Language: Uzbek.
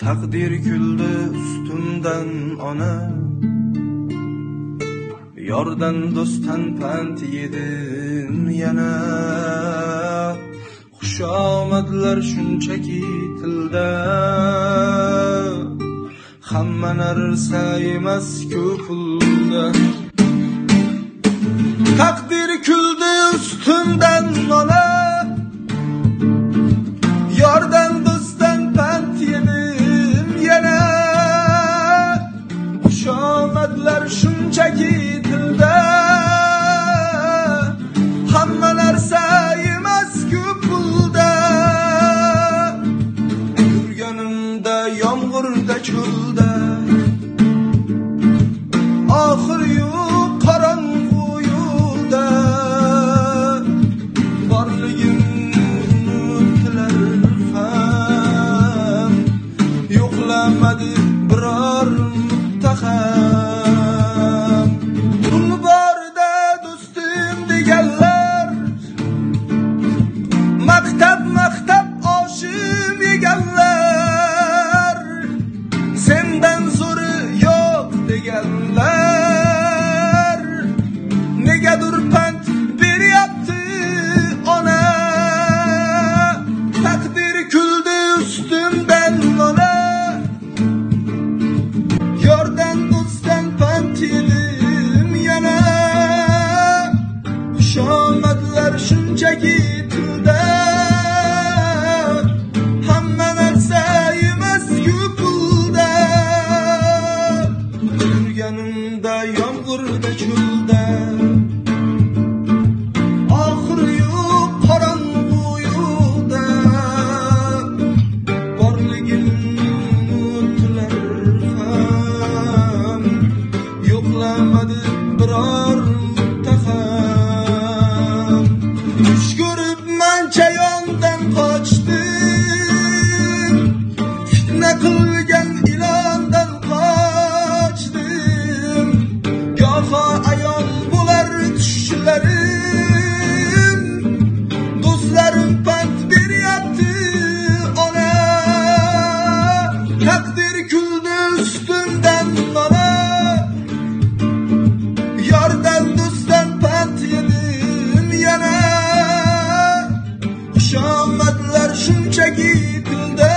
Takdir güldü üstümden ona, yordan dosttan pant yedim yana. Xushomadlar shunchaki tilda, hamma narsa emas ko'p pulda. Takdir kuldi üstümden ona, yordan dostdan pant yedim yana. Xushomadlar shunchaki tilda, hamma narsa emas ko'p pulda. Yurganimda yomg'irda cho'lda, oxir yo'q qorong'u yo'lda. Borligimni unutdilar ham, yo'qlamadi biror muttaham. Pul borda do'stim deganlar, maktab oshim yeganlar, sendan zo'ri yo'q deganlar. Negadir pand beryapti ona, takdir kuldi üstümden ona. Yordan do'stdan pand yedim yana. Xushomadlar shunchaki tilda, hamma narsa emas ko'p pulda. Yurganimda yomg'irda cho'lda, oxir yo'q qorong'u yo'lda. Borligimni unutdilar ham, yo'qlamadi biror muttaham. Tush ko'rib mancha yondan qochdim, fitna qilgan ilondan qochdim. Goho ayon bo'lar tushlarim, do'stlarim pand beryapti ona. Takdir kuldi üstümden ona, yordan do'stdan pand yedim yana. Xushomadlar shunchaki tilda,